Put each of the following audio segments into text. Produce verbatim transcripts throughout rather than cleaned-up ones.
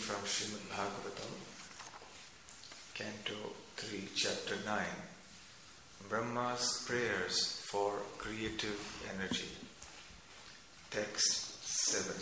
from Srimad Bhagavatam, Canto three, Chapter nine, Brahma's Prayers for Creative Energy. Text seven.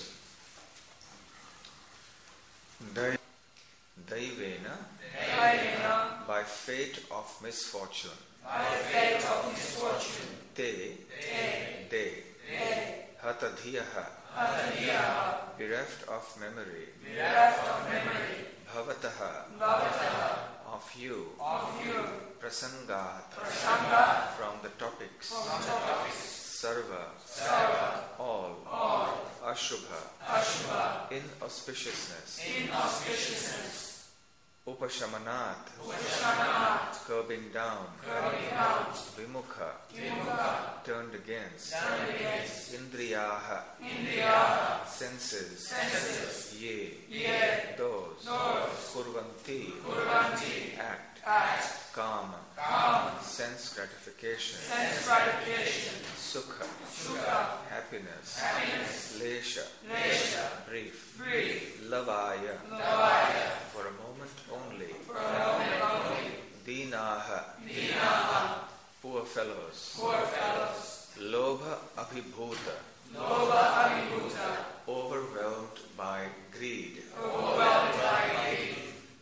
Dai- Daivena, Daivena, by fate of misfortune, by fate of misfortune, te, te, de, te, hatadhiyaha, hatadhiyaha, bereft of memory, bereft of memory, bhavataha, bhavataha, of you, of you, prasangat, prasangat, from the topics, from the topics, sarva, sarva, all, all, ashubha, ashubha, inauspiciousness, inauspiciousness, upashamanat, upashamanat, curbing down, curbing down, vimukha, vimukha, turned against, turned against, indriyaha, indriyaha, senses, senses, ye, ye, those, those, kurvanti, kurvanti, act, act, kama, kama, sense gratification, sense gratification, sukha, sukha, happiness, happiness, lesha, lesha, brief, brief, lavaya, lavaya, for a moment only, for a moment only, dinaha, dinaha, poor fellows, poor fellows, lobha abhibhuta, lobha abhibhuta, overwhelmed by greed, overwhelmed by greed,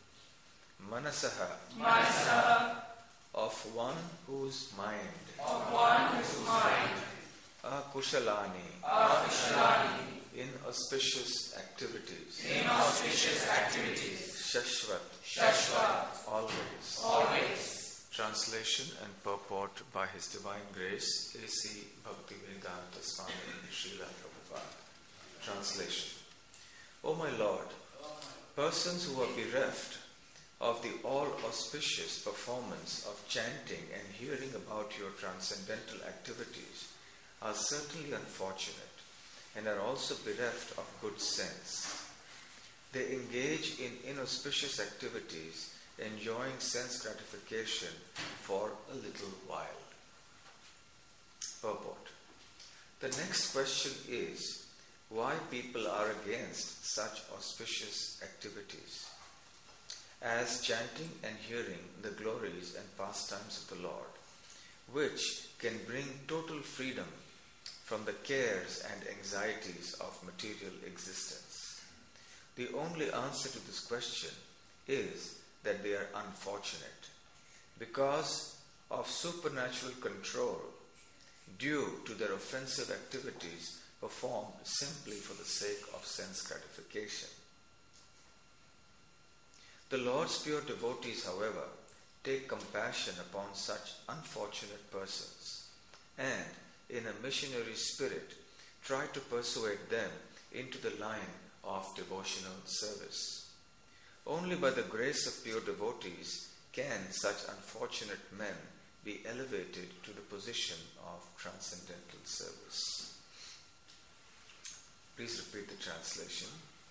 manasaha, manasaha, of one whose mind, of one whose mind, akushalani, akushalani, inauspicious activities, inauspicious activities, shashvat, shashvat, always. always. Translation and purport by His Divine Grace, A C Bhaktivedanta Swami Srila Prabhupada. Translation. O my Lord, persons who are bereft of the all-auspicious performance of chanting and hearing about your transcendental activities are certainly unfortunate and are also bereft of good sense. They engage in inauspicious activities, enjoying sense gratification for a little while. Purport. The next question is why people are against such auspicious activities, as chanting and hearing the glories and pastimes of the Lord, which can bring total freedom from the cares and anxieties of material existence. The only answer to this question is that they are unfortunate because of supernatural control due to their offensive activities performed simply for the sake of sense gratification. The Lord's pure devotees, however, take compassion upon such unfortunate persons and, in a missionary spirit, try to persuade them into the line of devotional service. Only by the grace of pure devotees can such unfortunate men be elevated to the position of transcendental service. Please repeat the translation.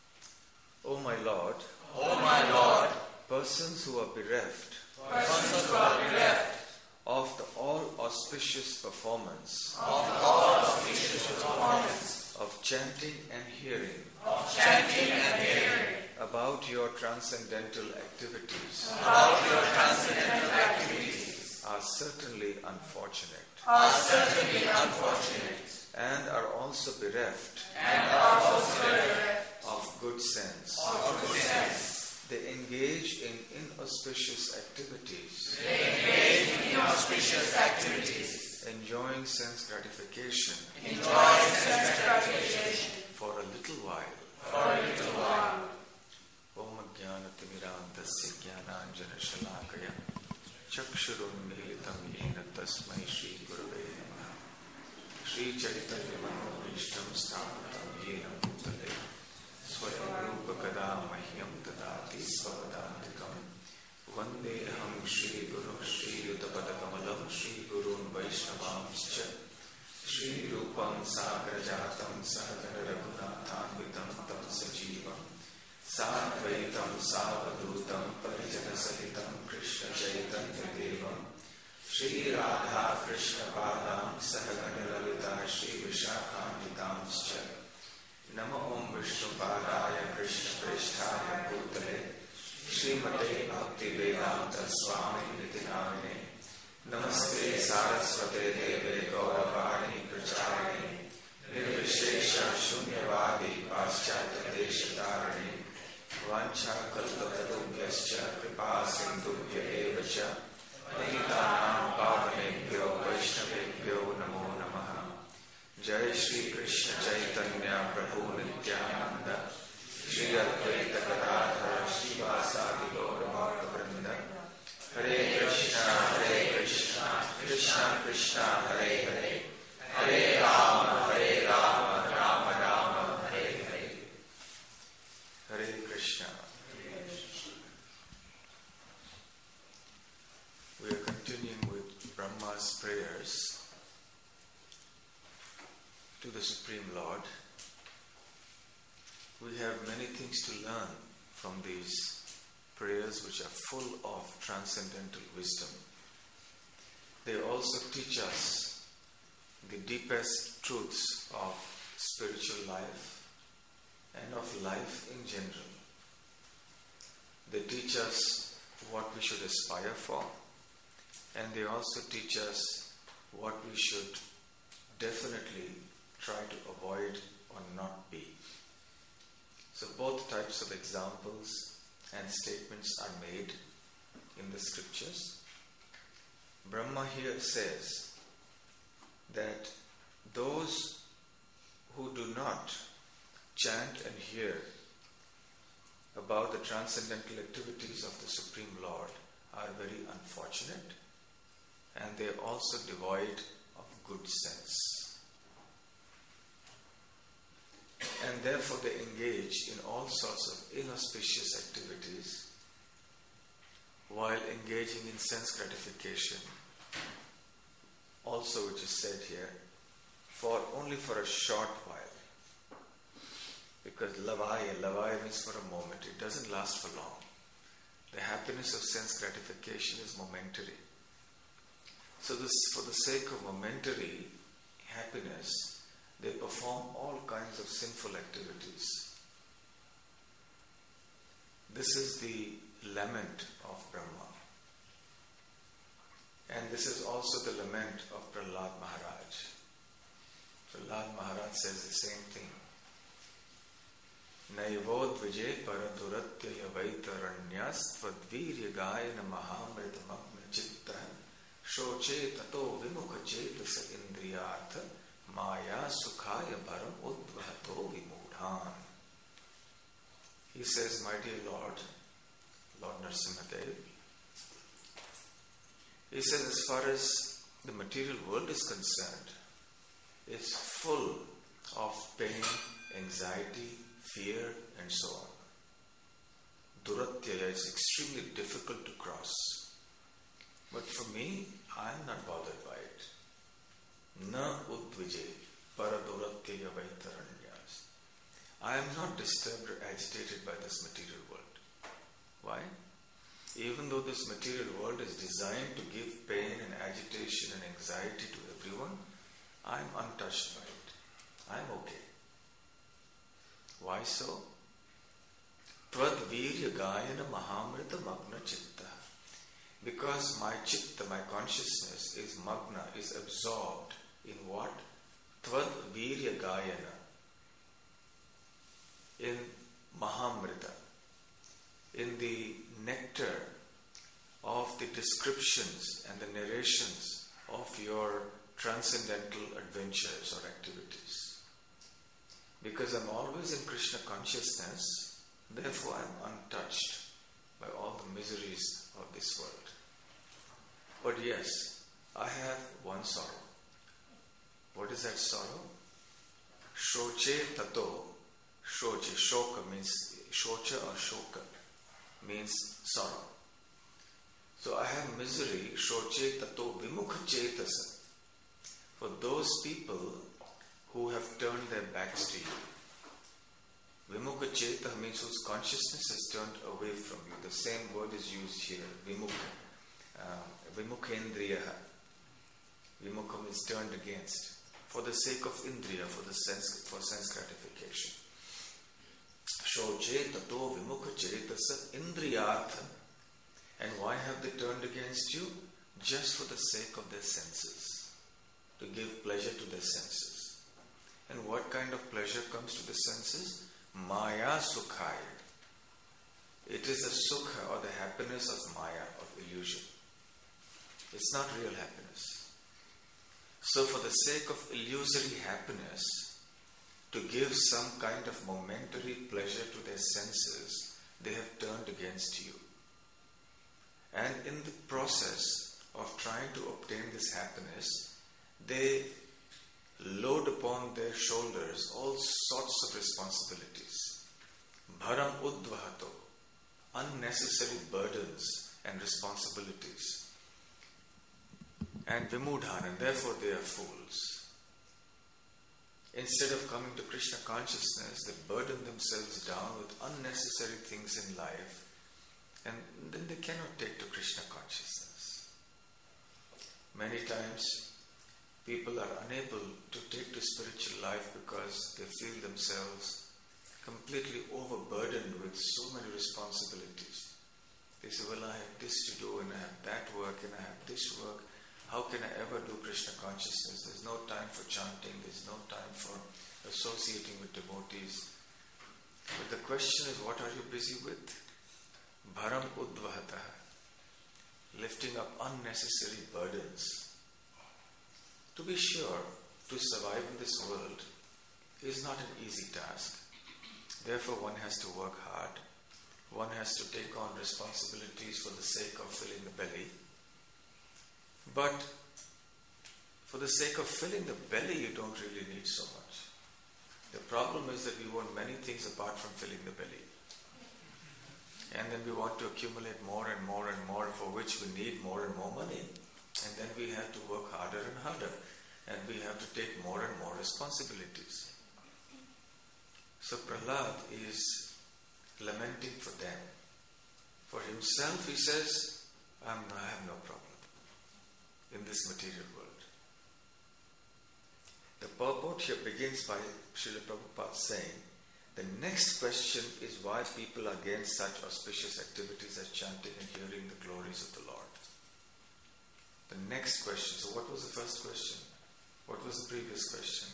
O my Lord, O my Lord, persons who are bereft, persons who are bereft of the all-auspicious performance, of the all-auspicious performance, of chanting and hearing, of chanting and hearing, about your transcendental activities, about your transcendental activities, are certainly unfortunate, are certainly unfortunate, and are also bereft and are also bereft of good sense. of good sense. They engage in inauspicious activities, They engage in inauspicious activities, enjoying sense gratification enjoying sense gratification for a little while. for a little while. Om Jnanatimirandasya Jnananjana Shalakaya Chakshurunmilitam Yena Tasmai Shri Gurave Namaha Shri Chaitanya Manavishtam Sthapatam Yena Bhutale Swayam Rupa Kada Mahyam Tadati Svavadantikam Vandeham Shri Guru Shri Yudapadakamalam Shri Gurun Vaishnavamscha Shri Rupam Sagrajatam Sahagana Raghunathanvitam Tam Sajivam Sadvaitam Savadutam Parijana Sahitam Krishna Chaitanya Devam Shri Radha Krishna Padam Sahagana Lalita Shri Vishakhamritamscha Nama Om Vishnu Padaya Krishna Prishtaya Buddha Srimate Bhaktivedanta Swami Niti Namine Namaste Saraswate Deve Gauravani Pracharine Nirvishesha Shunyavadi Paschatya Deshatarine Vancha Kalpatarubhyascha Kripa Sindhubhya Evacha Nihitanam Pavanebhyo Vaishnavebhyo Namo Namaha. Jai Shri Krishna Chaitanya Prabhu Nityananda Shri Advaita Gadadhara Srivasadi Gaura Bhakta Vrinda. Hare Krishna, Hare Krishna, Krishna Krishna, Hare Hare, Hare Rama, Hare Rama, Rama Rama, Hare Hare. Hare Krishna. We are continuing with Brahma's prayers to the Supreme Lord. We have many things to learn from these prayers, which are full of transcendental wisdom. They also teach us the deepest truths of spiritual life and of life in general. They teach us what we should aspire for, and they also teach us what we should definitely try to avoid or not be. So both types of examples and statements are made in the scriptures. Brahma here says that those who do not chant and hear about the transcendental activities of the Supreme Lord are very unfortunate, and they are also devoid of good sense. And therefore they engage in all sorts of inauspicious activities while engaging in sense gratification, also which is said here, for only for a short while. Because lavaya, lavaya means for a moment, it doesn't last for long. The happiness of sense gratification is momentary. So this, for the sake of momentary happiness, they perform all kinds of sinful activities. This is the lament of Brahma. And this is also the lament of Prahlad Maharaj. Prahlad Maharaj says the same thing. Naivodvije paraduratyaya vaitaranyas tvadvirya gayana mahamritamagna chitta shoche tato vimukha chetasa indriyartha Maya Sukhaya Bharam Udvahato Vimudhan. He says, my dear Lord, Lord Narasimhadev, he says, as far as the material world is concerned, it's full of pain, anxiety, fear, and so on. Duratyaya is extremely difficult to cross. But for me, I am not bothered by it. Na udvije paraduratya vaitaranyas. I am not disturbed or agitated by this material world. Why? Even though this material world is designed to give pain and agitation and anxiety to everyone, I am untouched by it. I am okay. Why so? Tvad virya gayana mahamrita magna chitta. Because my chitta, my consciousness is magna, is absorbed in what? Tvad virya gayana. In Mahamrita. In the nectar of the descriptions and the narrations of your transcendental adventures or activities. Because I'm always in Krishna consciousness, therefore I'm untouched by all the miseries of this world. But yes, I have one sorrow. What is that sorrow? Shoche tato. Shoche, shoka means, shocha or shoka means sorrow. So I have misery, shoche tato vimukha chetasa, for those people who have turned their backs to you. Vimukha cheta means whose consciousness has turned away from you. The same word is used here, vimukha. Uh, vimukhendriyaha. Vimukha means turned against. For the sake of indriya, for the sense, for sense gratification. Shoche tato vimukha chetasa That's an indriyartha. And why have they turned against you? Just for the sake of their senses. To give pleasure to their senses. And what kind of pleasure comes to the senses? Maya sukhaya. It is the sukha or the happiness of maya, of illusion. It's not real happiness. So for the sake of illusory happiness, to give some kind of momentary pleasure to their senses, they have turned against you. And in the process of trying to obtain this happiness, they load upon their shoulders all sorts of responsibilities. Bharam udvahato, unnecessary burdens and responsibilities. And vimudhan, and therefore they are fools. Instead of coming to Krishna consciousness, they burden themselves down with unnecessary things in life, and then they cannot take to Krishna consciousness. Many times, people are unable to take to spiritual life because they feel themselves completely overburdened with so many responsibilities. They say, well, I have this to do, and I have that work, and I have this work. How can I ever do Krishna consciousness? There's no time for chanting, there's no time for associating with devotees. But the question is, what are you busy with? Bharam udvahata, lifting up unnecessary burdens. To be sure, to survive in this world is not an easy task. Therefore, one has to work hard. One has to take on responsibilities for the sake of filling the belly. But for the sake of filling the belly, you don't really need so much. The problem is that we want many things apart from filling the belly. And then we want to accumulate more and more and more, for which we need more and more money. And then we have to work harder and harder. And we have to take more and more responsibilities. So Prahlad is lamenting for them. For himself, he says, I'm, I have no problem in this material world. The purport here begins by Srila Prabhupada saying, the next question is why people are against such auspicious activities as chanting and hearing the glories of the Lord. The next question. So what was the first question? What was the previous question?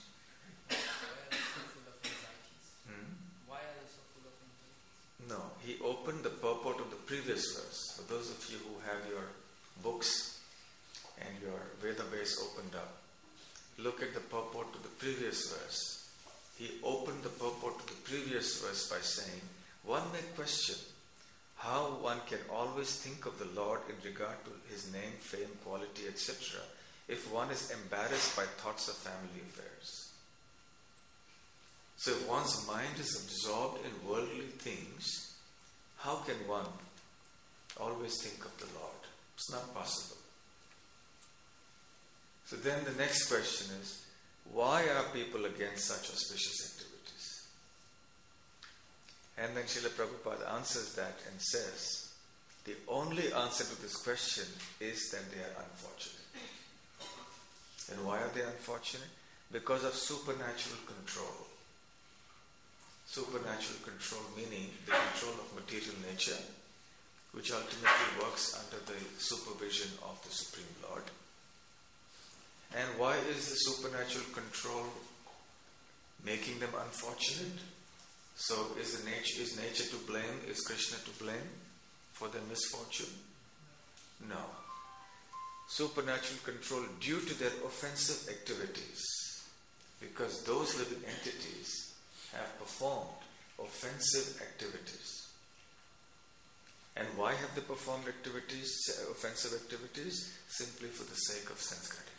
Why are they so full of anxieties? No, he opened the purport of the previous verse. For those of you who have your books and your Veda base opened up, look at the purport to the previous verse. He opened the purport to the previous verse by saying, one may question how one can always think of the Lord in regard to his name, fame, quality, et cetera, if one is embarrassed by thoughts of family affairs. So if one's mind is absorbed in worldly things, how can one always think of the Lord? It's not possible. So then the next question is, why are people against such auspicious activities? And then Srila Prabhupada answers that and says, the only answer to this question is that they are unfortunate. And why are they unfortunate? Because of supernatural control. Supernatural control meaning the control of material nature, which ultimately works under the supervision of the Supreme Lord. And why is the supernatural control making them unfortunate? So is the nature is nature to blame? Is Krishna to blame for their misfortune? No. Supernatural control due to their offensive activities, because those living entities have performed offensive activities. And why have they performed activities, offensive activities? Simply for the sake of sense gratification.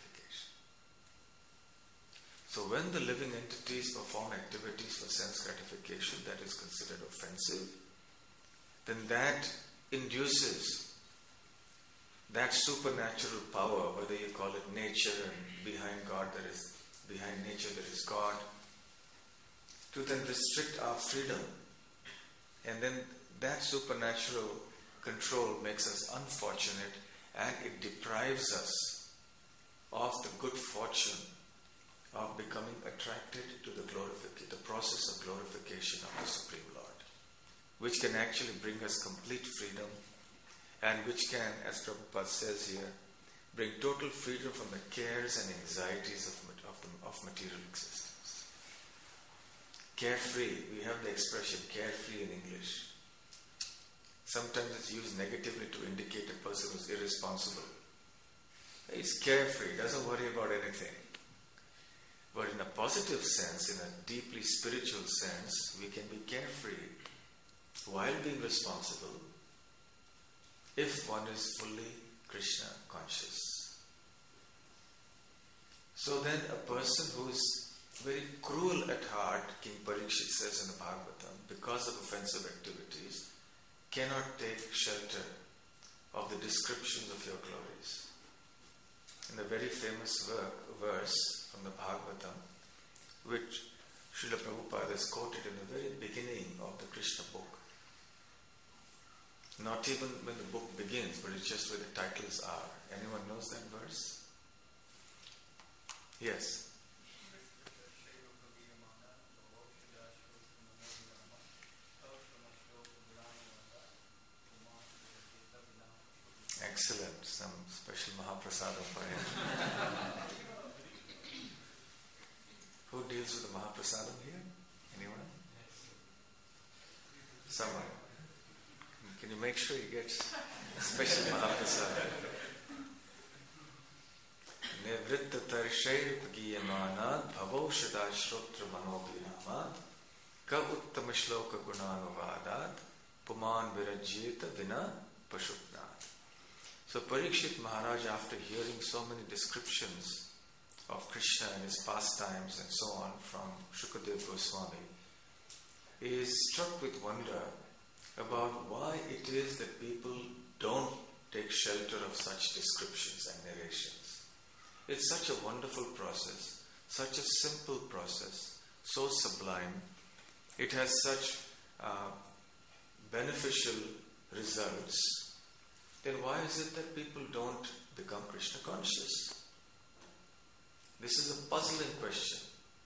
So when the living entities perform activities for sense gratification that is considered offensive, then that induces that supernatural power, whether you call it nature, and behind God there is, behind nature there is God, to then restrict our freedom. And then that supernatural control makes us unfortunate, and it deprives us of the good fortune of becoming attracted to the glorification, the process of glorification of the Supreme Lord. which can actually bring us complete freedom and which can, as Prabhupada says here, bring total freedom from the cares and anxieties of, of, the, of material existence. Carefree, we have the expression carefree in English. Sometimes it's used negatively to indicate a person who's irresponsible. He's carefree, doesn't worry about anything. But in a positive sense, in a deeply spiritual sense, we can be carefree while being responsible if one is fully Krishna conscious. So then a person who is very cruel at heart, King Parikshit says in the Bhagavatam, because of offensive activities, cannot take shelter of the descriptions of your glories. In the very famous work, verse from the Bhagavatam, which Srila Prabhupada has quoted in the very beginning of the Krishna book. Not even when the book begins, but it's just where the titles are. Anyone knows that verse? Yes. Excellent. Some special Mahaprasadam for him. Who deals with the Mahaprasadam here? Anyone? Someone. Can you make sure he gets a special Mahaprasadam? Nivritta tarshair pagiyamanad bhavaushadad shrotra manobhinamad ka uttama shloka gunanuvadad puman virajyeta vina pashupnad. So Parikshit Maharaj, after hearing so many descriptions of Krishna and his pastimes and so on from Shukadev Goswami, is struck with wonder about why it is that people don't take shelter of such descriptions and narrations. It's such a wonderful process, such a simple process, so sublime. It has such uh, beneficial results. Then why is it that people don't become Krishna conscious? This is a puzzling question.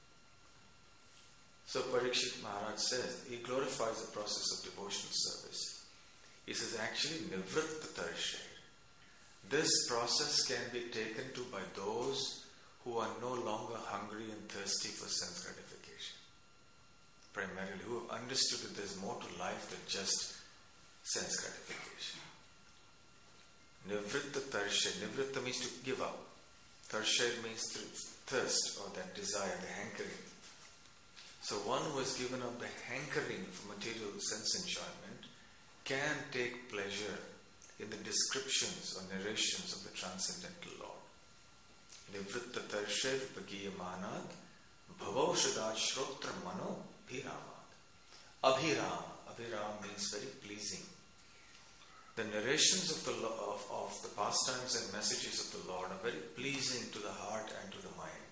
So Parikshit Maharaj says, he glorifies the process of devotional service. He says, actually, nivritta tarshair. This process can be taken to by those who are no longer hungry and thirsty for sense gratification. Primarily, who have understood that there's more to life than just sense gratification. Nivritta tarshair. Nivritta means to give up. Tarshair means thirst or that desire, the hankering. So one who has given up the hankering for material sense enjoyment can take pleasure in the descriptions or narrations of the Transcendental Lord. Nivritta tarshair pagiyamanad bhavaushadad shrotra mano bhiramad. Abhiram. Abhiram means very pleasing. The narrations of the of, of the pastimes and messages of the Lord are very pleasing to the heart and to the mind.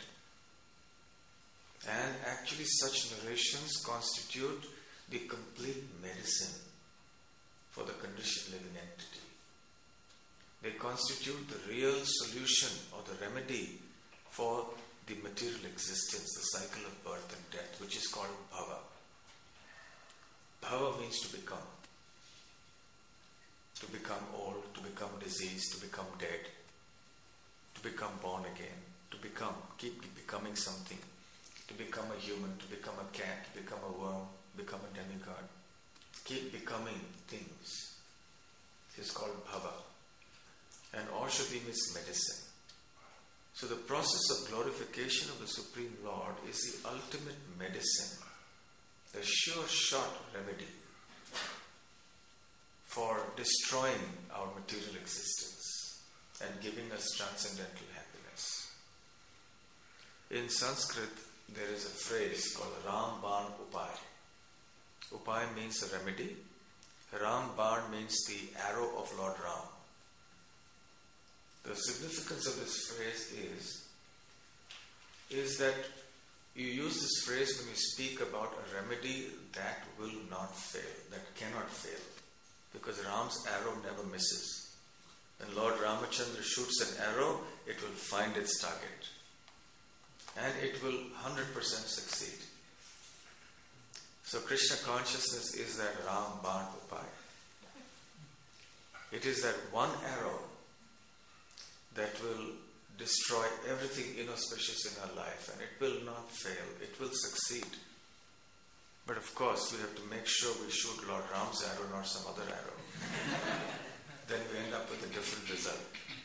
And actually such narrations constitute the complete medicine for the conditioned living entity. They constitute the real solution or the remedy for the material existence, the cycle of birth and death, which is called bhava. Bhava means to become. To become old, to become diseased, to become dead, to become born again, to become, keep becoming something, to become a human, to become a cat, to become a worm, become a demigod. Keep becoming things. This is called bhava. And Aushadhi means medicine. So the process of glorification of the Supreme Lord is the ultimate medicine, the sure shot remedy for destroying our material existence and giving us transcendental happiness. In Sanskrit, there is a phrase called Ramban Upay. Upay means a remedy. Ramban means the arrow of Lord Ram. The significance of this phrase is, is that you use this phrase when you speak about a remedy that will not fail, that cannot fail. Because Ram's arrow never misses. When Lord Ramachandra shoots an arrow, it will find its target. And it will one hundred percent succeed. So Krishna consciousness is that Ram Ban Upai. It is that one arrow that will destroy everything inauspicious in our life, and it will not fail. It will succeed. But of course, we have to make sure we shoot Lord Ram's arrow, not some other arrow. Then we end up with a different result.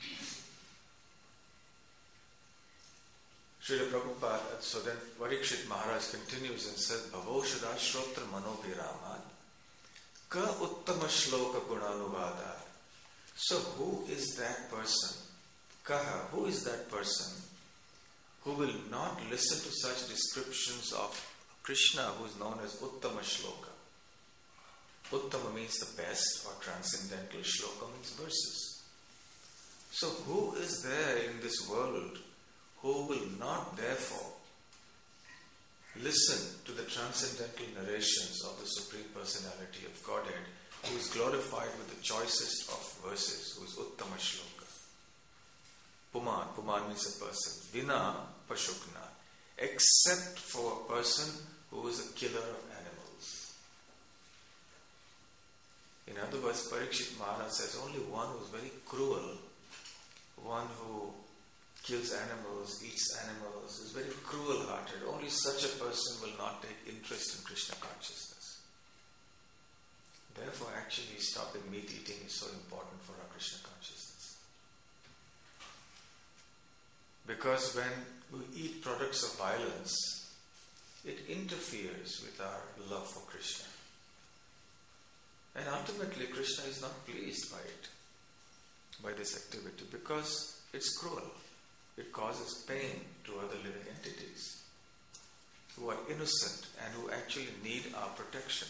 Srila Prabhupada, so then Parikshit Maharaj continues and says, Bhavoshada Shrotra Manobhiraman Ka Uttama Shloka Gunanuvada. So who is that person? Kaha, who is that person who will not listen to such descriptions of Krishna, who is known as Uttama Shloka? Uttama means the best or transcendental, Shloka means verses. So who is there in this world who will not therefore listen to the transcendental narrations of the Supreme Personality of Godhead, who is glorified with the choicest of verses, who is Uttama Shloka? Puman, Puman means a person. Vina Pashukna, except for a person who is a killer of animals. In other words, Parikshit Maharaj says only one who is very cruel, one who kills animals, eats animals, is very cruel-hearted. Only such a person will not take interest in Krishna consciousness. Therefore, actually, stopping meat eating is so important for our Krishna consciousness. Because when we eat products of violence, it interferes with our love for Krishna. And ultimately, Krishna is not pleased by it, by this activity, because it's cruel. It causes pain to other living entities who are innocent and who actually need our protection.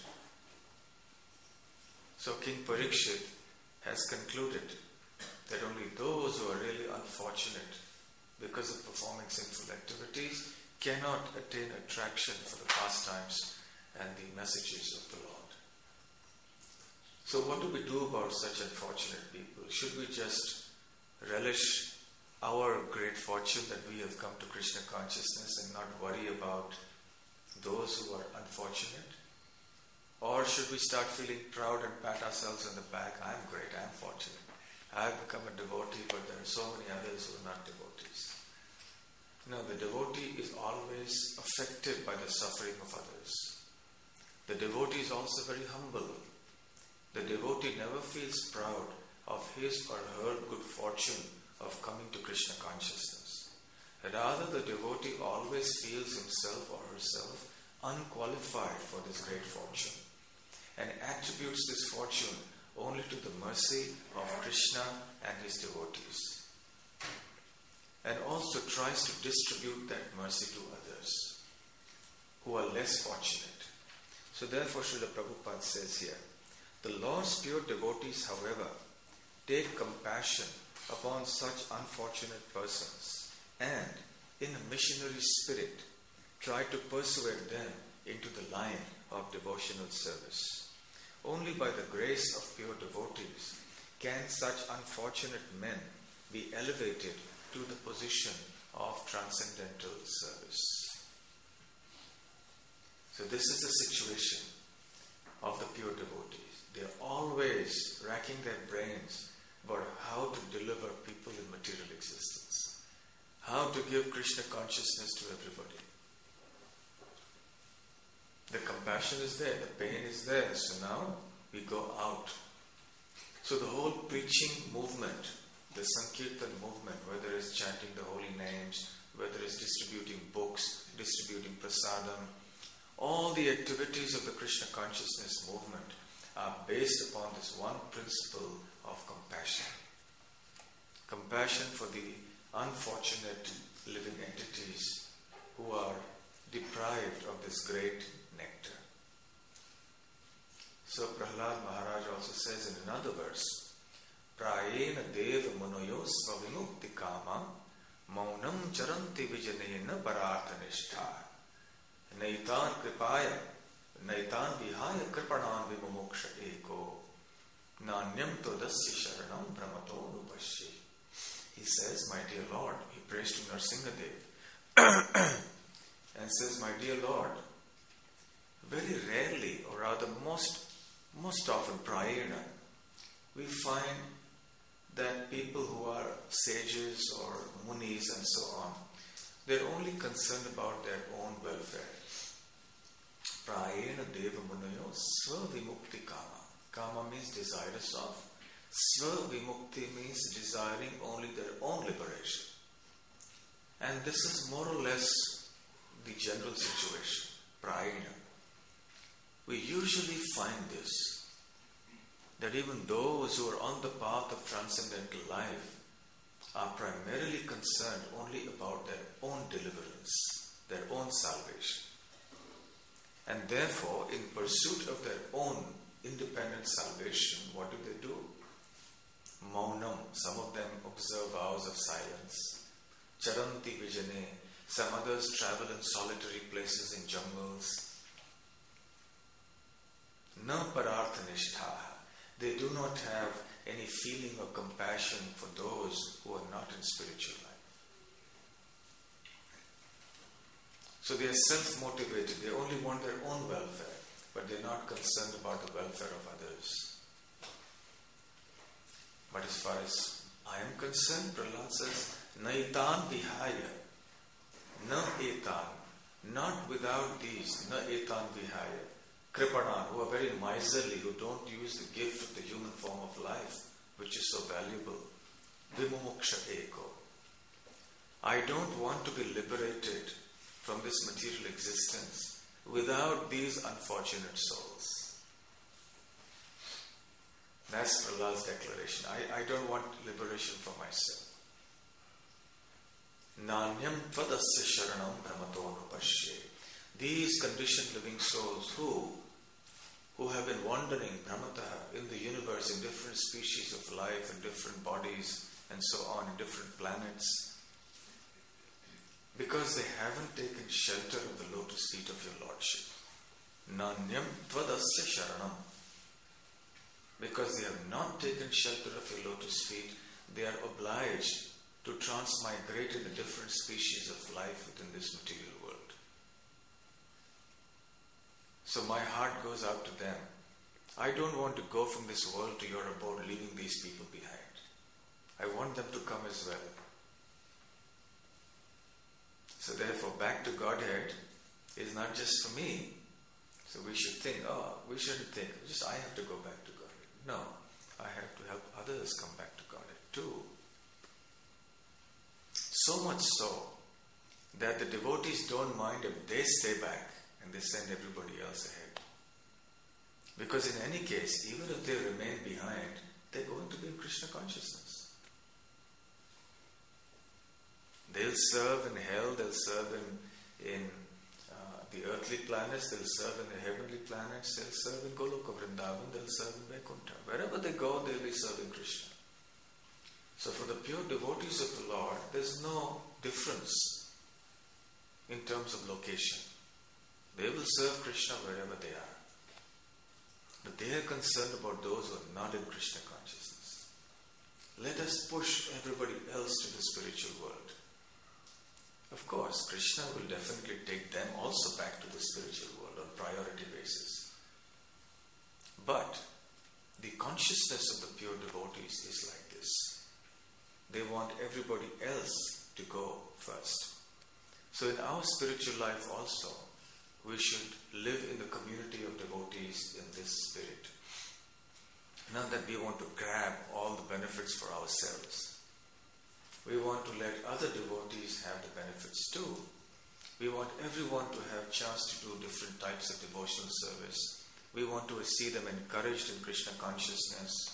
So King Parikshit has concluded that only those who are really unfortunate because of performing sinful activities cannot attain attraction for the pastimes and the messages of the Lord. So what do we do about such unfortunate people? Should we just relish our great fortune that we have come to Krishna consciousness and not worry about those who are unfortunate? Or should we start feeling proud and pat ourselves on the back? I'm great, I'm fortunate. I've become a devotee, but there are so many others who are not devotees. No, the devotee is always affected by the suffering of others. The devotee is also very humble. The devotee never feels proud of his or her good fortune of coming to Krishna consciousness. Rather, the devotee always feels himself or herself unqualified for this great fortune and attributes this fortune only to the mercy of Krishna and his devotees, and also tries to distribute that mercy to others who are less fortunate. So therefore, Srila Prabhupada says here, the Lord's pure devotees, however, take compassion upon such unfortunate persons and, in a missionary spirit, try to persuade them into the line of devotional service. Only by the grace of pure devotees can such unfortunate men be elevated to the position of transcendental service. So this is the situation of the pure devotees. They are always racking their brains about how to deliver people in material existence, how to give Krishna consciousness to everybody. The compassion is there, the pain is there, so now we go out. So the whole preaching movement, the Sankirtan movement, whether it's chanting the holy names, whether it's distributing books, distributing prasadam, all the activities of the Krishna consciousness movement are based upon this one principle of compassion. Compassion for the unfortunate living entities who are deprived of this great nectar. So Prahlad Maharaj also says in another verse, Prayena deva munoyos vavimukti kama maunam charanti vijanena parartha nishtha naitan kripaya naitan vihaya kripanan vimumoksha eko nanyam todasya sharanam brahmato nupashye. He says, my dear Lord, he prays to Narsingadev and says, my dear Lord, very rarely, or rather most, most often, prayena, we find that people who are sages or munis and so on, they're only concerned about their own welfare. Prayena deva munayo sva-vimukti kama. Kama means desirous of. Sva-vimukti means desiring only their own liberation. And this is more or less the general situation. Prayena. We usually find this, that even those who are on the path of transcendental life are primarily concerned only about their own deliverance, their own salvation. And therefore, in pursuit of their own independent salvation, what do they do? Maunam, some of them observe vows of silence. Charanti vijane, some others travel in solitary places in jungles. Na parartha nishthaha, they do not have any feeling or compassion for those who are not in spiritual life. So they are self-motivated, they only want their own welfare, but they are not concerned about the welfare of others. But as far as I am concerned, Prahlad says, Naitan vihaya, na etan, not without these, na etan vihaya, kripanan, who are very miserly, who don't use the gift of the human form of life, which is so valuable. Vimumuksha eko. I don't want to be liberated from this material existence without these unfortunate souls. That's Prahlad's declaration. I, I don't want liberation for myself. Nanyam tvadasya sharanam brahmatonupashye. These conditioned living souls who, who have been wandering brahmataha in the universe in different species of life, in different bodies and so on, in different planets, because they haven't taken shelter of the lotus feet of your Lordship. Nanyam tvadasya sharanam. Because they have not taken shelter of your lotus feet, they are obliged to transmigrate in the different species of life within this material world. So my heart goes out to them. I don't want to go from this world to your abode leaving these people behind. I want them to come as well. So therefore, back to Godhead is not just for me. So we should think, oh, we shouldn't think, just I have to go back to Godhead. No, I have to help others come back to Godhead too. So much so that the devotees don't mind if they stay back and they send everybody else ahead. Because in any case, even if they remain behind, they're going to be in Krishna consciousness. They'll serve in hell, they'll serve in, in uh, the earthly planets, they'll serve in the heavenly planets, they'll serve in Goloka Vrindavan, they'll serve in Vaikuntha. Wherever they go, they'll be serving Krishna. So for the pure devotees of the Lord, there's no difference in terms of location. They will serve Krishna wherever they are. But they are concerned about those who are not in Krishna consciousness. Let us push everybody else to the spiritual world. Of course, Krishna will definitely take them also back to the spiritual world on priority basis. But the consciousness of the pure devotees is like this. They want everybody else to go first. So in our spiritual life also, we should live in the community of devotees in this spirit. Not that we want to grab all the benefits for ourselves. We want to let other devotees have the benefits too. We want everyone to have chance to do different types of devotional service. We want to see them encouraged in Krishna consciousness.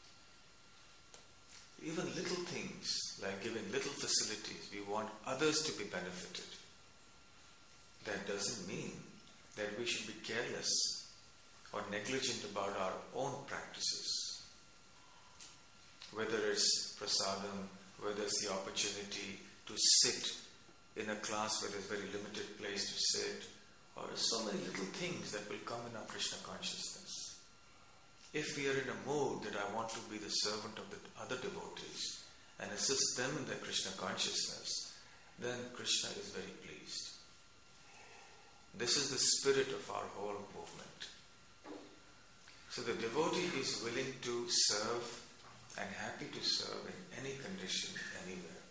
Even little things like giving little facilities, we want others to be benefited. That doesn't mean that we should be careless or negligent about our own practices. Whether it's prasadam, whether it's the opportunity to sit in a class where there's very limited place to sit, or so many little things that will come in our Krishna consciousness. If we are in a mood that I want to be the servant of the other devotees and assist them in their Krishna consciousness, then Krishna is very pleased. This is the spirit of our whole movement. So the devotee is willing to serve and happy to serve in any condition, anywhere.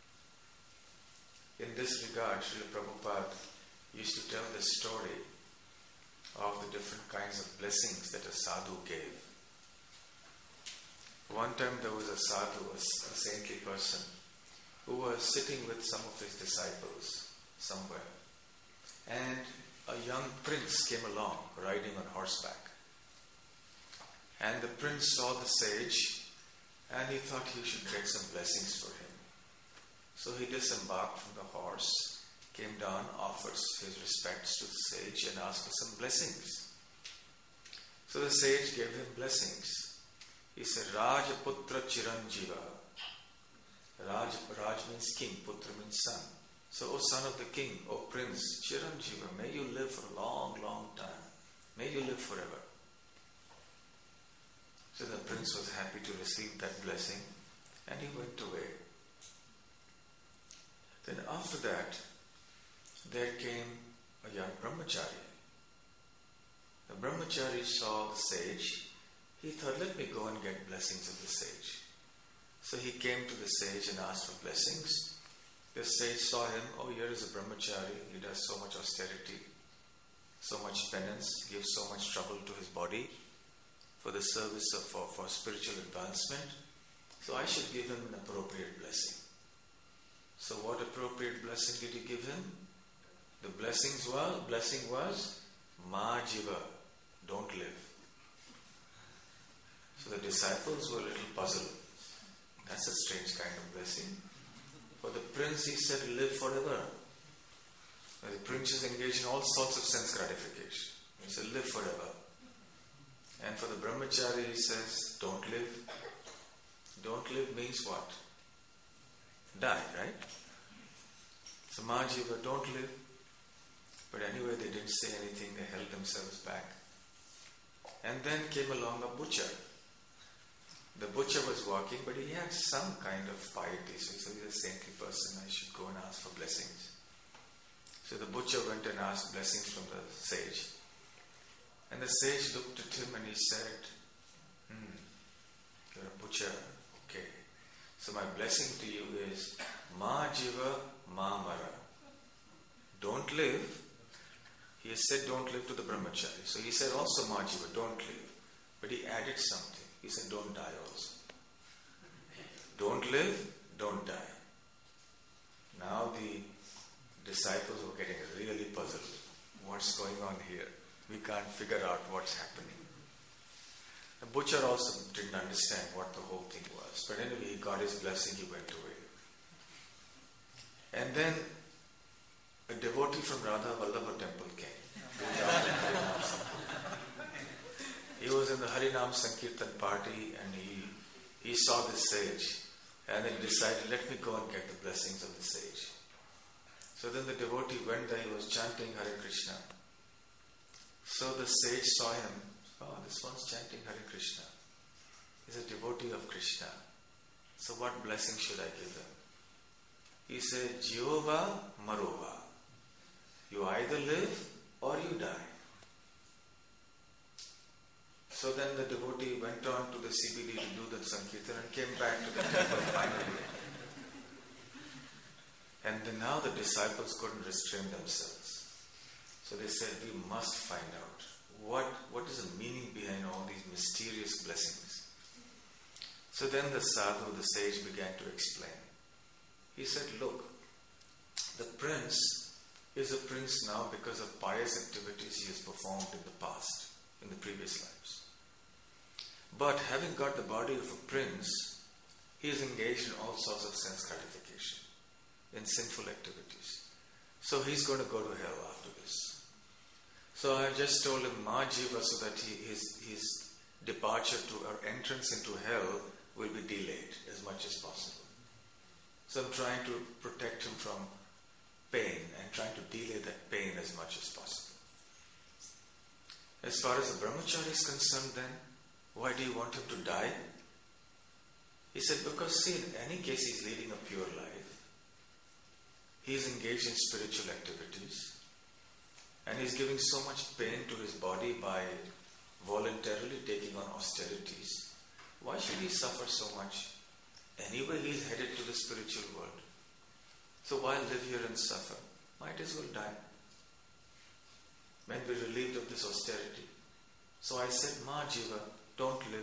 In this regard, Srila Prabhupada used to tell the story of the different kinds of blessings that a sadhu gave. One time there was a sadhu, a, a saintly person, who was sitting with some of his disciples somewhere. And a young prince came along, riding on horseback. And the prince saw the sage, and he thought he should get some blessings for him. So he disembarked from the horse, came down, offered his respects to the sage, and asked for some blessings. So the sage gave him blessings. He said, Rajaputra Chiranjiva. Raj, Raj means king, Putra means son. So, O son of the king, O prince, Chiranjiva, may you live for a long, long time. May you live forever. So the prince was happy to receive that blessing, and he went away. Then after that, there came a young brahmachari. The brahmachari saw the sage. He thought, let me go and get blessings of the sage. So he came to the sage and asked for blessings. The sage saw him, oh, here is a brahmachari. He does so much austerity, so much penance, gives so much trouble to his body for the service of for, for spiritual advancement. So I should give him an appropriate blessing. So what appropriate blessing did he give him? The blessings were, blessing was, Ma Jiva, don't live. So the disciples were a little puzzled. That's a strange kind of blessing. For the prince, he said, live forever. The prince is engaged in all sorts of sense gratification. He said, live forever. And for the brahmachari, he says, don't live. Don't live means what? Die, right? So Mahajiva, don't live. But anyway, they didn't say anything. They held themselves back. And then came along a butcher. The butcher was walking, but he had some kind of piety. So he said, he's a saintly person, I should go and ask for blessings. So the butcher went and asked blessings from the sage. And the sage looked at him and he said, hmm, you're a butcher, okay. So my blessing to you is, Ma Jiva, Ma Mara. Don't live. He has said don't live to the brahmachari. So he said also Ma Jiva, don't live. But he added something. He said, don't die also. Don't live, don't die. Now the disciples were getting really puzzled. What's going on here? We can't figure out what's happening. The butcher also didn't understand what the whole thing was. But anyway, he got his blessing, he went away. And then a devotee from Radha Vallabha temple came. He was in the Harinam Sankirtan party and he, he saw the sage and then decided, let me go and get the blessings of the sage. So then the devotee went there, he was chanting Hare Krishna. So the sage saw him, oh, this one's chanting Hare Krishna. He's a devotee of Krishna. So what blessing should I give him? He said, Jiyova Marova. You either live or you die. So then the devotee went on to the C B D to do the Sankirtan and came back to the temple finally. And then now the disciples couldn't restrain themselves. So they said, we must find out what, what is the meaning behind all these mysterious blessings. So then the sadhu, the sage, began to explain. He said, look, the prince is a prince now because of pious activities he has performed in the past, in the previous lives. But having got the body of a prince, he is engaged in all sorts of sense gratification, in sinful activities. So he's going to go to hell after this. So I just told him, Ma Jiva, so that he, his, his departure to or entrance into hell will be delayed as much as possible. So I'm trying to protect him from pain and trying to delay that pain as much as possible. As far as the brahmachari is concerned then, why do you want him to die? He said, because see, in any case he's leading a pure life. He is engaged in spiritual activities. and he's giving so much pain to his body by voluntarily taking on austerities, why should he suffer so much? Anyway, he's headed to the spiritual world. So why live here and suffer? Might as well die. When we're relieved of this austerity. So I said, Ma Jiva, don't live.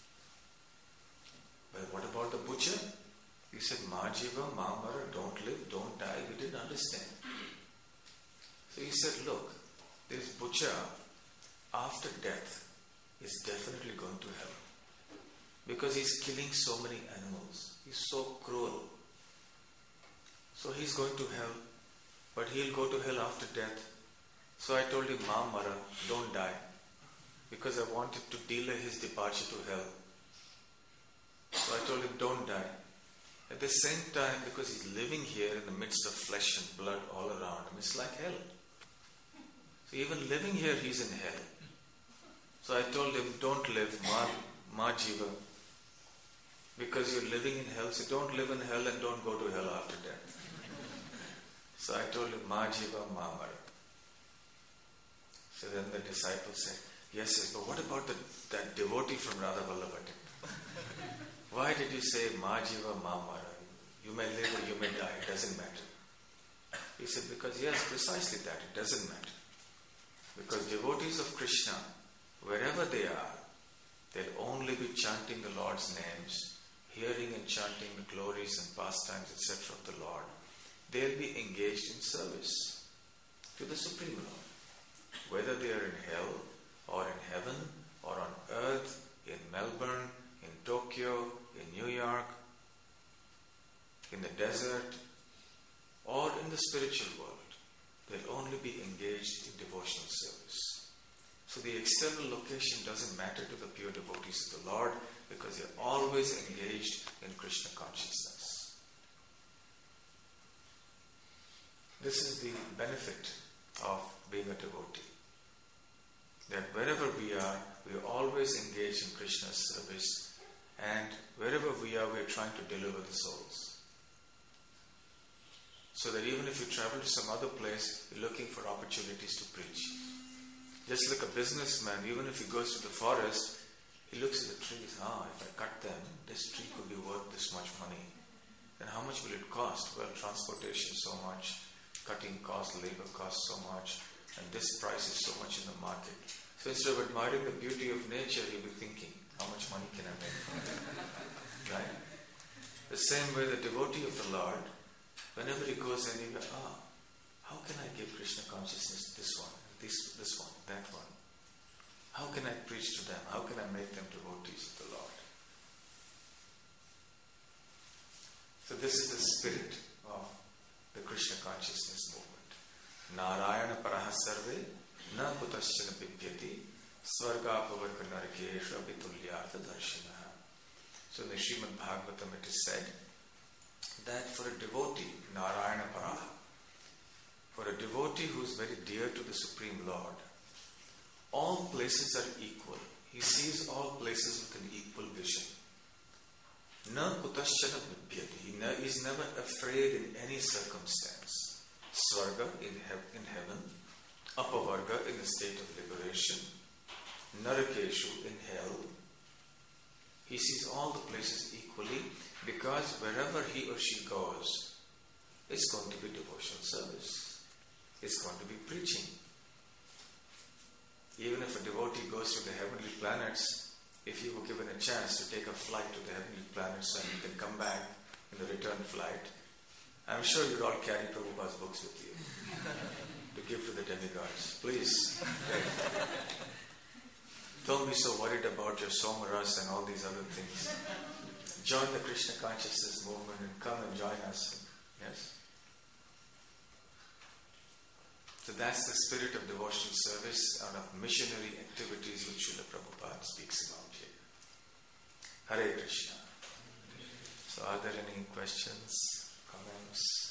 Well, what about the butcher? He said, Ma Jiva, Ma Mara, don't live, don't die. We didn't understand. So he said, look, this butcher, after death, is definitely going to hell. Because he's killing so many animals. He's so cruel. So he's going to hell. But he'll go to hell after death. So I told him, Ma Mara, don't die. Because I wanted to delay his departure to hell. So I told him, don't die. At the same time, because he's living here in the midst of flesh and blood all around him, it's like hell. So even living here, he's in hell. So I told him, don't live, Ma, Ma Jiva. Because you're living in hell, so don't live in hell and don't go to hell after death. So I told him, Ma Jiva, Ma Mara. So then the disciple said, yes, yes, but what about the, that devotee from Radha Vallabha temple? Why did you say Ma Jiva, Ma Mara? You may live or you may die, it doesn't matter. He said, because yes, precisely that, it doesn't matter. Because devotees of Krishna, wherever they are, they'll only be chanting the Lord's names, hearing and chanting the glories and pastimes, et cetera of the Lord. They'll be engaged in service to the Supreme Lord. Whether they are in hell or in heaven or on earth, in Melbourne, in Tokyo, in New York, in the desert, or in the spiritual world, they'll only be engaged in devotional service. So the external location doesn't matter to the pure devotees of the Lord because they're always engaged in Krishna consciousness. This is the benefit of being a devotee. That wherever we are, we are always engaged in Krishna's service, and wherever we are, we are trying to deliver the souls. So that even if you travel to some other place, you're looking for opportunities to preach. Just like a businessman, even if he goes to the forest, he looks at the trees. Ah, if I cut them, this tree could be worth this much money. Then how much will it cost? Well, transportation so much, cutting cost, labor cost so much, and this price is so much in the market. So instead of admiring the beauty of nature, he'll be thinking, how much money can I make from it? Right? The same way the devotee of the Lord, whenever he goes anywhere, ah, how can I give Krishna consciousness to this one, this, this one, that one? How can I preach to them? How can I make them devotees of the Lord? So this is the spirit of the Krishna consciousness movement. Narayana paraha sarve na kutaschana bibhyati svargapavarka narakesha vitulyartha darshinaha. So in the Srimad Bhagavatam it is said that for a devotee, Narayana paraha, for a devotee who is very dear to the Supreme Lord, all places are equal. He sees all places with an equal vision. Na kutaschana bibhyati. He is never afraid in any circumstance. Svarga in, he- in heaven, Apavarga in the state of liberation, Narakeshu in hell. He sees all the places equally because wherever he or she goes, it's going to be devotional service. It's going to be preaching. Even if a devotee goes to the heavenly planets, if you were given a chance to take a flight to the heavenly planets and you can come back in the return flight, I'm sure you'd all carry Prabhupada's books with you to give to the demigods. Please. Don't be so worried about your somaras and all these other things. Join the Krishna consciousness movement and come and join us. Yes? So that's the spirit of devotional service and of missionary activities which Srila Prabhupada speaks about here. Hare Krishna. So are there any questions, comments?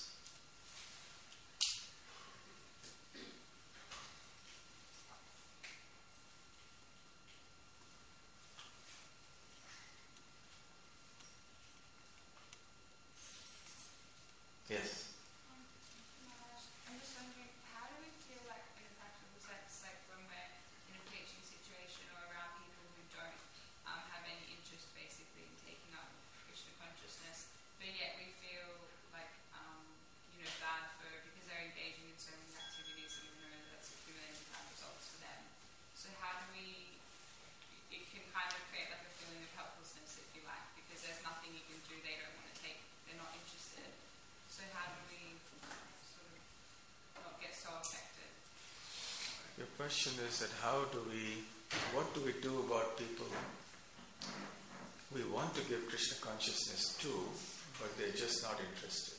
Yes. I'm just wondering, how do we feel like in the fact of question is that how do we, what do we do about people we want to give Krishna consciousness to, but they're just not interested?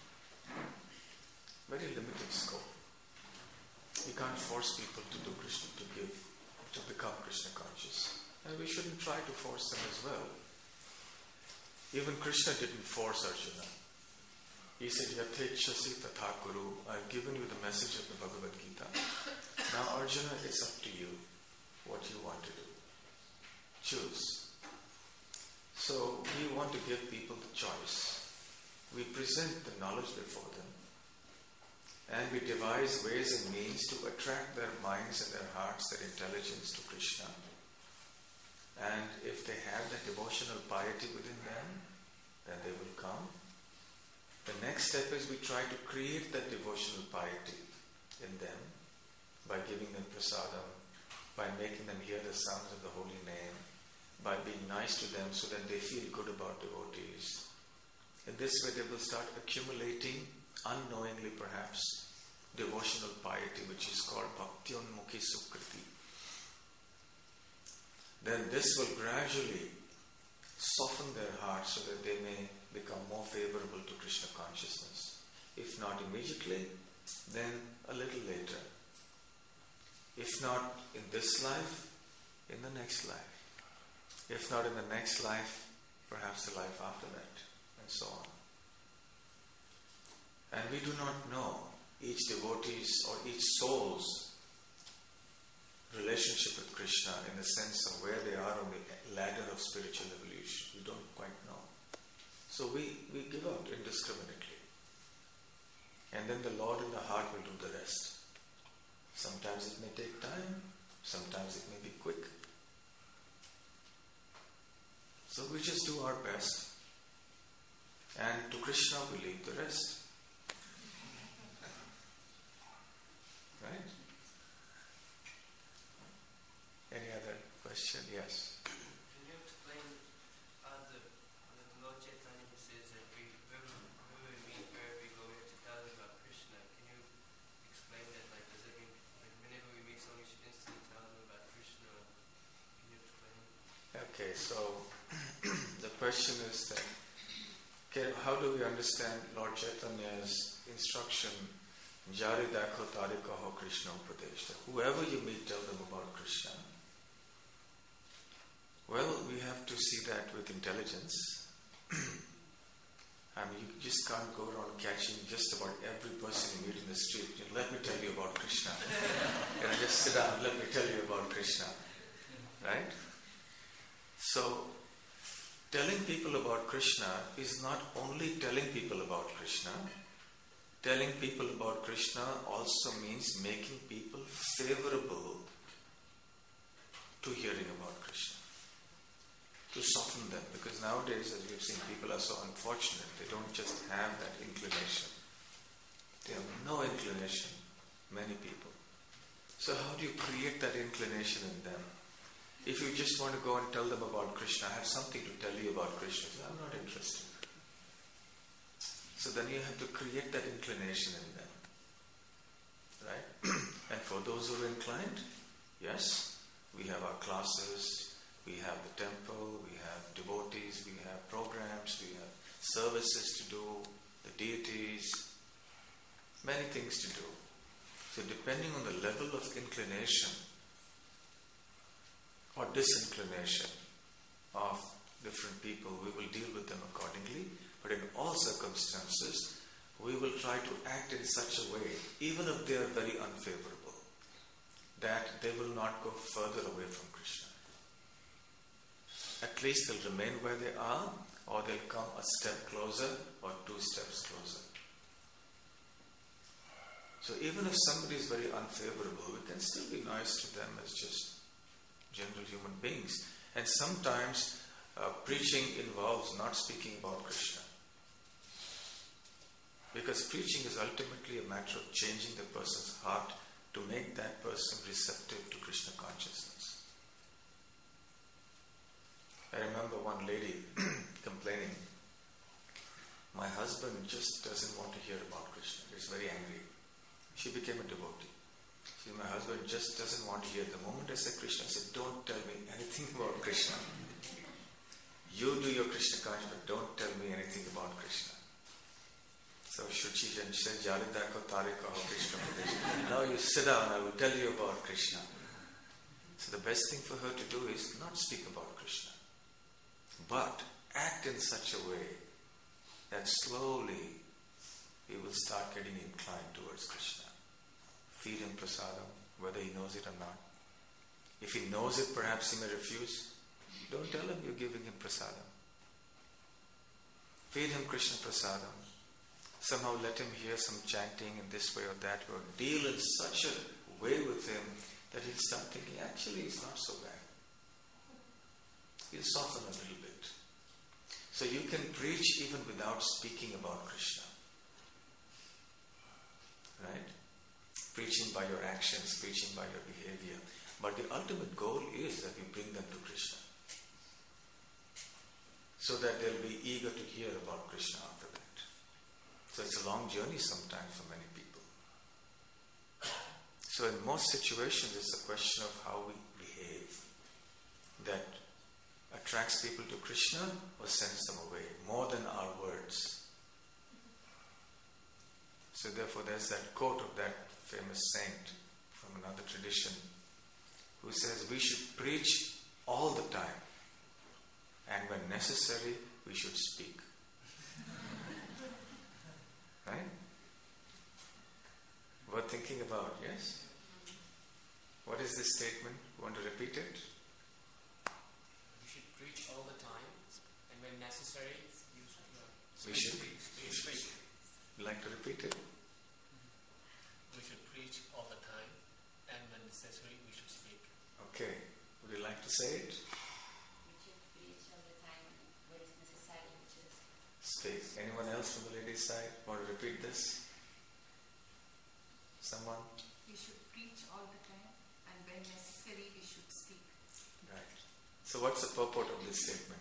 Very limited scope. We can't force people to do Krishna, to give, to become Krishna conscious. And we shouldn't try to force them as well. Even Krishna didn't force Arjuna. He said, Yatechasi tatha kuru. I've given you the message of the Bhagavad Gita. Now Arjuna, it's up to you what you want to do. Choose. So we want to give people the choice. We present the knowledge before them. And we devise ways and means to attract their minds and their hearts, their intelligence to Krishna. And if they have that devotional piety within them, then they will come. The next step is we try to create that devotional piety in them by giving them prasadam, by making them hear the sounds of the holy name, by being nice to them so that they feel good about devotees. In this way they will start accumulating, unknowingly perhaps, devotional piety, which is called bhaktyonmukhi sukriti. Then this will gradually soften their hearts so that they may become more favorable to Krishna consciousness. If not immediately, then a little later. If not in this life, in the next life. If not in the next life, perhaps the life after that, and so on. And we do not know each devotee's or each soul's relationship with Krishna in the sense of where they are on the ladder of spiritual evolution. We don't quite know. So we, we give out indiscriminately. And then the Lord in the heart will do the rest. Sometimes it may take time, sometimes it may be quick. So we just do our best. And to Krishna we leave the rest. Right? Any other question? Yes. Can you explain uh, the, the Lord Chaitanya says that we, wherever, wherever we meet, wherever we go, we have to tell them about Krishna. Can you explain that? Like, does it mean like whenever we meet someone, we should instantly tell them about Krishna? Can you explain? Okay, so the question is that okay, how do we understand Lord Chaitanya's instruction? Jari dakho tari kaho Krishna upadesh. Whoever you meet, tell them about Krishna. Well, we have to see that with intelligence. I mean, you just can't go around catching just about every person you meet in the street. You know, let me tell you about Krishna. You know, just sit down, let me tell you about Krishna. Right? So, telling people about Krishna is not only telling people about Krishna. Telling people about Krishna also means making people favorable to hearing about Krishna. To soften them. Because nowadays, as we've seen, people are so unfortunate. They don't just have that inclination. They have no inclination, many people. So how do you create that inclination in them? If you just want to go and tell them about Krishna, I have something to tell you about Krishna. I'm not interested. So then you have to create that inclination in them. Right? And for those who are inclined, yes, we have our classes, we have the temple, we have devotees, we have programs, we have services to do, the deities, many things to do. So depending on the level of inclination or disinclination of different people, we will deal with them accordingly. But in all circumstances, we will try to act in such a way, even if they are very unfavorable, that they will not go further away from Krishna. At least they'll remain where they are, or they'll come a step closer or two steps closer. So even if somebody is very unfavorable, we can still be nice to them as just general human beings. And sometimes uh, preaching involves not speaking about Krishna. Because preaching is ultimately a matter of changing the person's heart to make that person receptive to Krishna consciousness. I remember one lady complaining, my husband just doesn't want to hear about Krishna. He's very angry. She became a devotee. See, my husband just doesn't want to hear. The moment I say Krishna, I say, don't tell me anything about Krishna. You do your Krishna Kaj, but don't tell me anything about Krishna. So Shuchi said, Jalida ko tare kaho Krishna Krishna. Now you sit down, I will tell you about Krishna. So the best thing for her to do is not speak about Krishna, but act in such a way that slowly he will start getting inclined towards Krishna. Feed him prasadam, whether he knows it or not. If he knows it, perhaps he may refuse. Don't tell him you're giving him prasadam. Feed him Krishna prasadam. Somehow let him hear some chanting in this way or that way. Deal in such a way with him that he'll start thinking, actually it's not so bad. He'll soften a little bit. So you can preach even without speaking about Krishna. Right? Preaching by your actions, preaching by your behavior. But the ultimate goal is that you bring them to Krishna, so that they'll be eager to hear about Krishna after that. So it's a long journey sometimes for many people. So in most situations, it's a question of how we behave that attracts people to Krishna or sends them away, more than our words. So therefore there's that quote of that famous saint from another tradition who says we should preach all the time, and when necessary we should speak. Right? Worth thinking about, yes? What is this statement? Want to repeat it? We should preach all the time, and when necessary, you should, uh, We should speak. speak. Would you like to repeat it? We should preach all the time, and when necessary, we should speak. Okay. Would you like to say it? We should preach all the time, when it's necessary, which is Speak. Anyone else from the ladies' side want to repeat this? Someone? We should preach all the time, and when necessary, we should speak. Right. So what's the purport of this statement?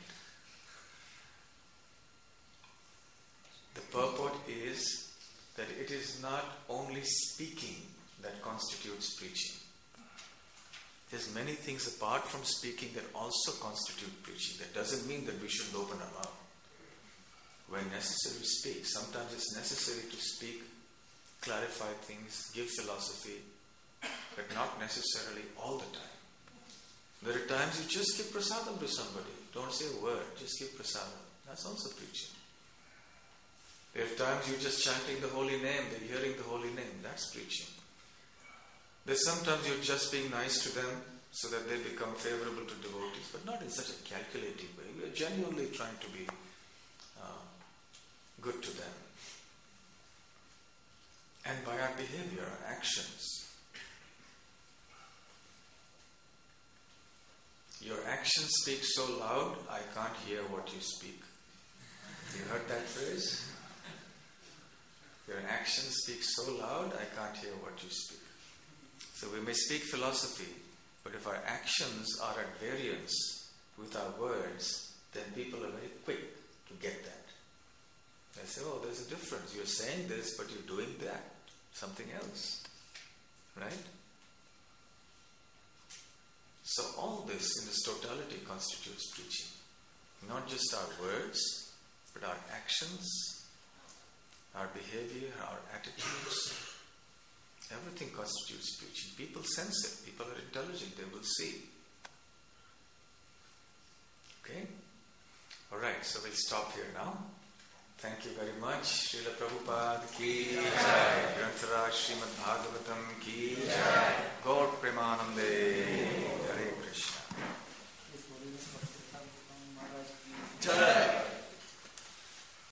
The purport is that it is not only speaking that constitutes preaching. There's many things apart from speaking that also constitute preaching. That doesn't mean that we shouldn't open our mouth. When necessary, speak. Sometimes it's necessary to speak, clarify things, give philosophy, but not necessarily all the time. There are times you just give prasadam to somebody. Don't say a word, just give prasadam. That's also preaching. There are times you're just chanting the holy name, they're hearing the holy name. That's preaching. There's sometimes you're just being nice to them so that they become favorable to devotees, but not in such a calculating way. We are genuinely trying to be uh, good to them. And by our behavior, our actions. Your actions speak so loud, I can't hear what you speak. You heard that phrase? Your actions speak so loud, I can't hear what you speak. So we may speak philosophy, but if our actions are at variance with our words, then people are very quick to get that. They say, oh, there's a difference. You're saying this, but you're doing that. Something else. Right? So all this in its totality constitutes preaching. Not just our words, but our actions, our behavior, our attitudes. Everything constitutes preaching. People sense it. People are intelligent. They will see. Okay? Alright, so we'll stop here now. Thank you very much. Srila Prabhupada ki jai. Grantaraj Srimad Bhagavatam ki jai. Gaur Premanande.